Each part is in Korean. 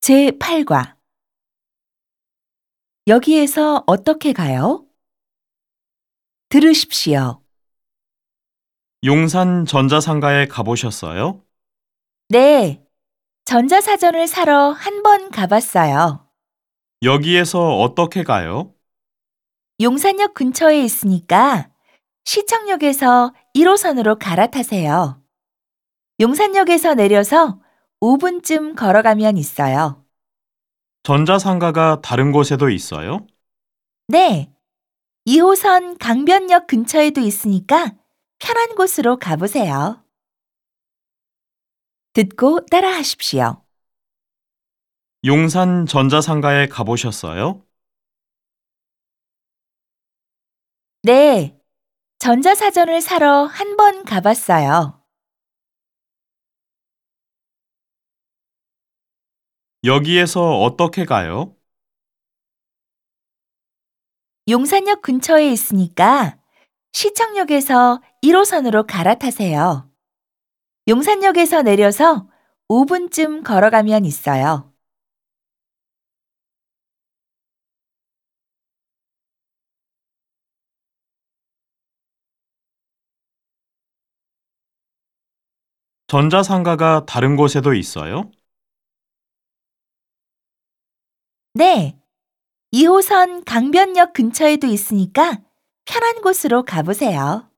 제8과 여기에서 어떻게 가요? 들으십시오. 용산 전자상가에 가보셨어요? 네, 전자사전을 사러 한 번 가봤어요. 여기에서 어떻게 가요? 용산역 근처에 있으니까 시청역에서 1호선으로 갈아타세요. 용산역에서 내려서 5분쯤 걸어가면 있어요. 전자상가가 다른 곳에도 있어요? 네, 2호선 강변역 근처에도 있으니까 편한 곳으로 가보세요. 듣고 따라하십시오. 용산 전자상가에 가보셨어요? 네, 전자사전을 사러 한 번 가봤어요. 여기에서 어떻게 가요? 용산역 근처에 있으니까 시청역에서 1호선으로 갈아타세요. 용산역에서 내려서 5분쯤 걸어가면 있어요. 전자상가가 다른 곳에도 있어요? 네, 2호선 강변역 근처에도 있으니까 편한 곳으로 가보세요.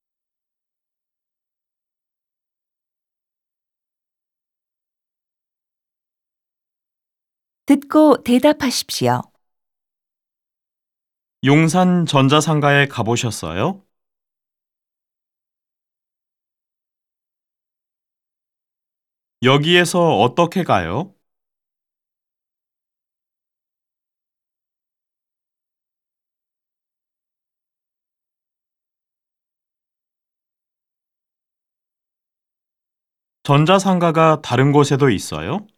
듣고 대답하십시오. 용산 전자상가에 가보셨어요? 여기에서 어떻게 가요? 전자상가가 다른 곳에도 있어요?